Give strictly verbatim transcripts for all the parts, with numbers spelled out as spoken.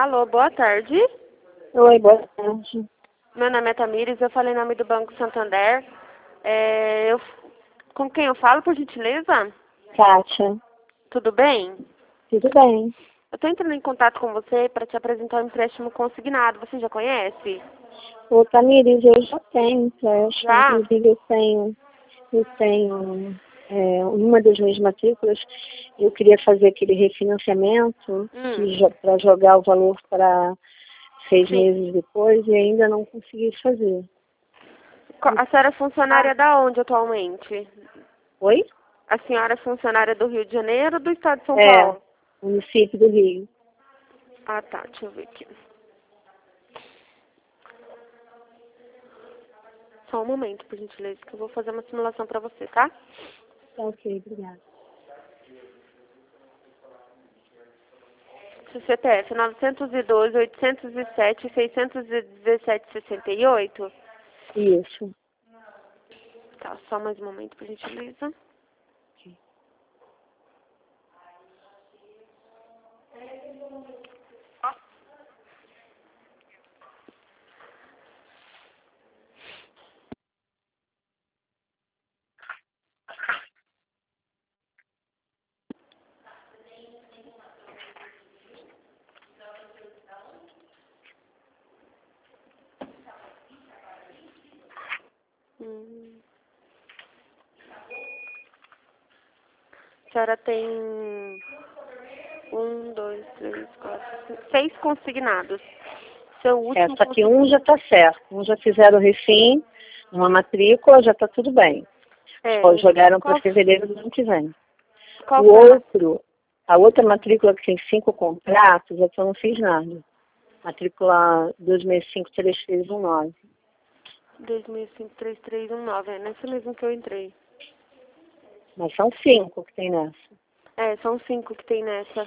Alô, boa tarde. Oi, boa tarde. Meu nome é Tamires, eu falei em nome do Banco Santander. É, eu, com quem eu falo, por gentileza? Kátia. Tudo bem? Tudo bem. Eu estou entrando em contato com você para te apresentar um empréstimo consignado. Você já conhece? Ô, Tamires, eu já tenho empréstimo. Já? Inclusive, eu tenho, eu tenho é, uma das minhas matrículas. Eu queria fazer aquele refinanciamento Hum. para jogar o valor para seis Sim. meses depois e ainda não consegui fazer. Co- A senhora é funcionária da onde atualmente? Oi? A senhora é funcionária do Rio de Janeiro ou do estado de São É, Paulo? município do Rio. Ah, tá. Deixa eu ver aqui. Só um momento, por gentileza, que eu vou fazer uma simulação para você, tá? Tá ok, obrigada. Seu C P F novecentos e doze, oitocentos e sete, seiscentos e dezessete, sessenta e oito. Isso. Tá, só mais um momento, por gentileza. Hum. A senhora tem um, dois, três, quatro, cinco, seis consignados. Seu É, último só que consignado. um já está certo. Um já fizeram o refim, uma matrícula, já está tudo bem. É, Só jogaram para qual, fevereiro do ano que vem. qual O foi a ma- outro, a outra matrícula que tem cinco contratos, é que eu não fiz nada. Matrícula dois seis cinco três três um nove. dois mil e cinco, três três um nove, é nessa mesmo que eu entrei. Mas são cinco que tem nessa. É, são cinco que tem nessa.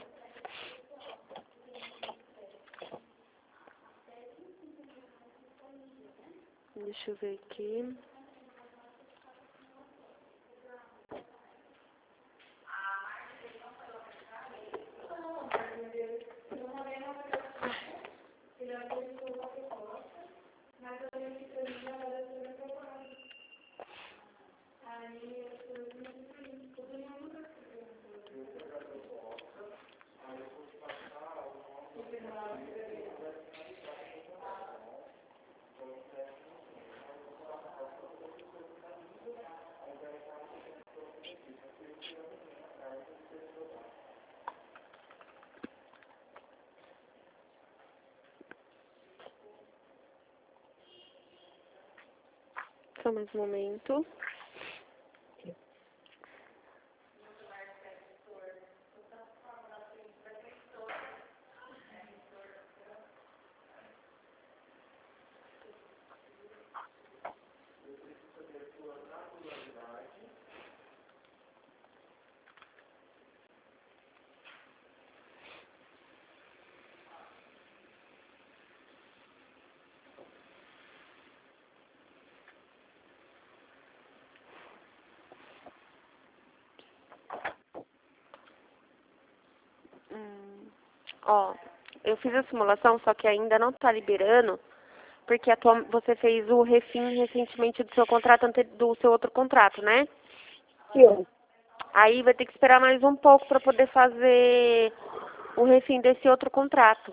Deixa eu ver aqui. Só mais um momento. Hum, ó, eu fiz a simulação, só que ainda não tá liberando, porque atual, você fez o refim recentemente do seu contrato ante, do seu outro contrato, né? Eu, Aí vai ter que esperar mais um pouco para poder fazer o refim desse outro contrato.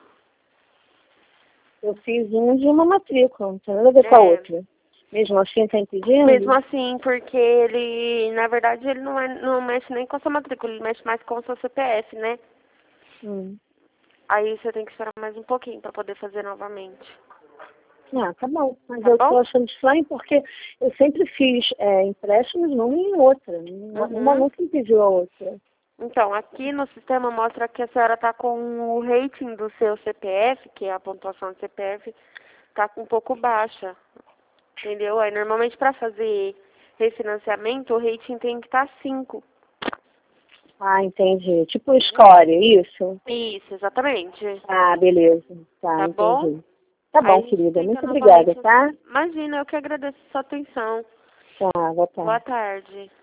eu fiz um de uma matrícula, não tem nada a ver com a É, outra. Mesmo assim está mesmo impedindo? assim, porque ele, na verdade, ele não, é, não mexe nem com a sua matrícula, ele mexe mais com o seu C P F, né? Hum. Aí você tem que esperar mais um pouquinho para poder fazer novamente. Ah, tá bom. Mas Tá eu bom? estou achando estranho porque eu sempre fiz é, empréstimos numa em outra. Uma, uma Uhum. nunca impediu a outra. Então, aqui no sistema mostra que a senhora está com o rating do seu C P F, que é a pontuação do C P F, está um pouco baixa. Entendeu? Aí, normalmente, para fazer refinanciamento, o rating tem que estar cinco. Ah, entendi. Tipo escória, isso? Isso, exatamente. Ah, beleza. Tá, Tá bom? entendi. Tá Aí bom, a gente querida. tenta Muito obrigada, novamente. tá? Imagina, eu que agradeço a sua atenção. Tá, boa Boa tarde. tarde.